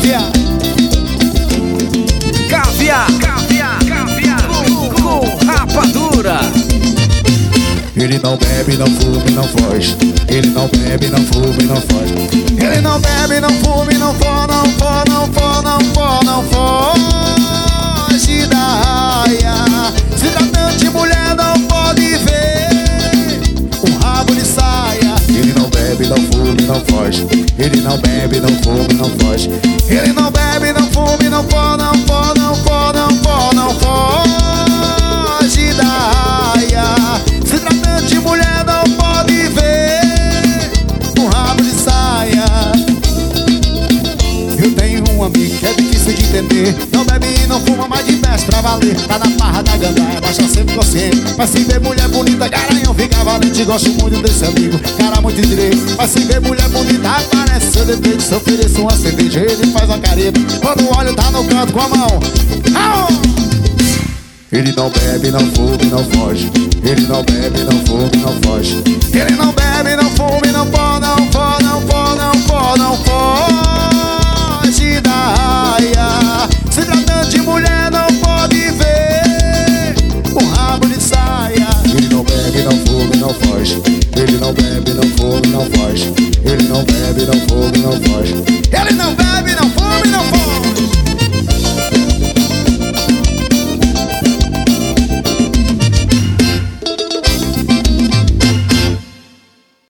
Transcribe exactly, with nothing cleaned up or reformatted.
Caviar. Caviar, caviar, caviar com, com rapadura. Ele não bebe, não fuma e não foge. Ele não bebe, não fuma e não foge. Ele não bebe, não fuma e não for, não for, não for, não for, não foge da raia. Se tratando de mulher não pode ver um rabo de saia. Ele não bebe, não fuma e não foge. Ele não bebe, não fuma e não foge. Ele não bebe, não fuma e não for, não for, não for, não for, não foge da raia. Se tratando de mulher não pode ver um rabo de saia. Eu tenho um amigo que é difícil de entender. Não bebe e não fuma, mas de veste pra valer. Tá na farra da gandaia, mas tá sempre consciente. Mas se vê mulher bonita, garanhão fica valente. Gosto muito desse amigo, cara muito direito. Mas se vê mulher bonita, aparece seu defeito. Se ofereço uma cerveja, ele faz uma careta. Quando olha, tá no canto com a mão. Au! Ele não bebe, não fuma e não foge. Ele não bebe, não fuma e não foge. Ele não bebe, não fuma e não for, não for, não for, não for, não foge da raia. Se tratando de mulher não pode ver um rabo de saia. Ele não bebe, não fuma e não foge. Ele não bebe, não fuma e não foge. Ele não bebe, não fuma e não foge.